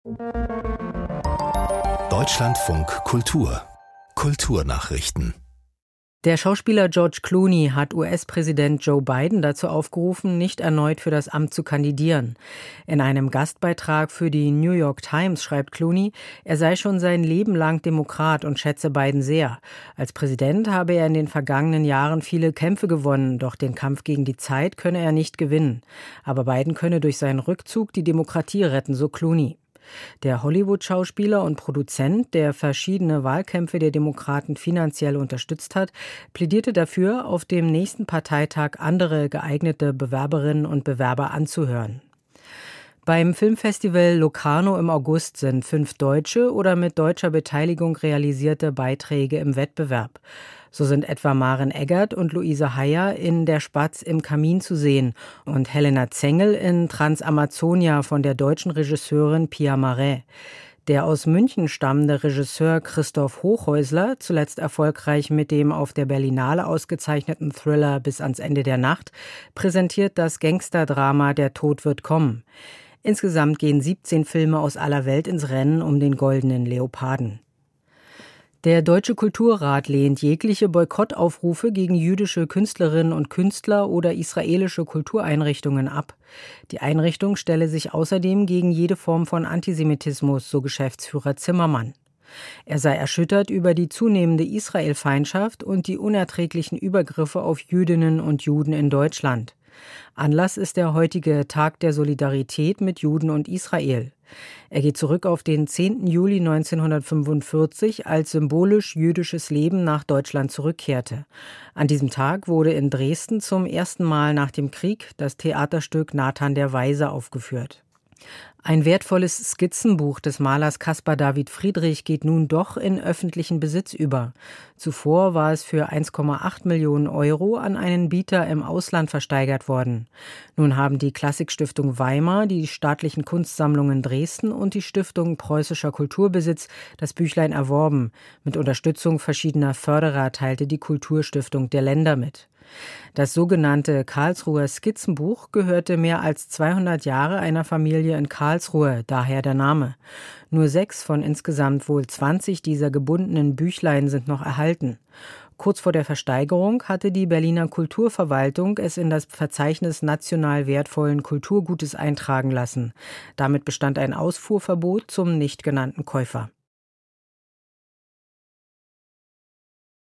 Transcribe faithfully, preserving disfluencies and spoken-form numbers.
Deutschlandfunk Kultur Kulturnachrichten. Der Schauspieler George Clooney hat U S-Präsident Joe Biden dazu aufgerufen, nicht erneut für das Amt zu kandidieren. In einem Gastbeitrag für die New York Times schreibt Clooney, er sei schon sein Leben lang Demokrat und schätze Biden sehr. Als Präsident habe er in den vergangenen Jahren viele Kämpfe gewonnen, doch den Kampf gegen die Zeit könne er nicht gewinnen. Aber Biden könne durch seinen Rückzug die Demokratie retten, so Clooney. Der Hollywood-Schauspieler und Produzent, der verschiedene Wahlkämpfe der Demokraten finanziell unterstützt hat, plädierte dafür, auf dem nächsten Parteitag andere geeignete Bewerberinnen und Bewerber anzuhören. Beim Filmfestival Locarno im August sind fünf deutsche oder mit deutscher Beteiligung realisierte Beiträge im Wettbewerb. So sind etwa Maren Eggert und Luise Heyer in Der Spatz im Kamin zu sehen und Helena Zengel in Transamazonia von der deutschen Regisseurin Pia Marais. Der aus München stammende Regisseur Christoph Hochhäusler, zuletzt erfolgreich mit dem auf der Berlinale ausgezeichneten Thriller Bis ans Ende der Nacht, präsentiert das Gangsterdrama Der Tod wird kommen. Insgesamt gehen siebzehn Filme aus aller Welt ins Rennen um den Goldenen Leoparden. Der Deutsche Kulturrat lehnt jegliche Boykottaufrufe gegen jüdische Künstlerinnen und Künstler oder israelische Kultureinrichtungen ab. Die Einrichtung stelle sich außerdem gegen jede Form von Antisemitismus, so Geschäftsführer Zimmermann. Er sei erschüttert über die zunehmende Israel-Feindschaft und die unerträglichen Übergriffe auf Jüdinnen und Juden in Deutschland. Anlass ist der heutige Tag der Solidarität mit Juden und Israel. Er geht zurück auf den zehnten Juli neunzehnhundertfünfundvierzig, als symbolisch jüdisches Leben nach Deutschland zurückkehrte. An diesem Tag wurde in Dresden zum ersten Mal nach dem Krieg das Theaterstück Nathan der Weise aufgeführt. Ein wertvolles Skizzenbuch des Malers Caspar David Friedrich geht nun doch in öffentlichen Besitz über. Zuvor war es für eins Komma acht Millionen Euro an einen Bieter im Ausland versteigert worden. Nun haben die Klassikstiftung Weimar, die staatlichen Kunstsammlungen Dresden und die Stiftung Preußischer Kulturbesitz das Büchlein erworben. Mit Unterstützung verschiedener Förderer teilte die Kulturstiftung der Länder mit. Das sogenannte Karlsruher Skizzenbuch gehörte mehr als zweihundert Jahre einer Familie in Karlsruhe, daher der Name. Nur sechs von insgesamt wohl zwanzig dieser gebundenen Büchlein sind noch erhalten. Kurz vor der Versteigerung hatte die Berliner Kulturverwaltung es in das Verzeichnis national wertvollen Kulturgutes eintragen lassen. Damit bestand ein Ausfuhrverbot zum nicht genannten Käufer.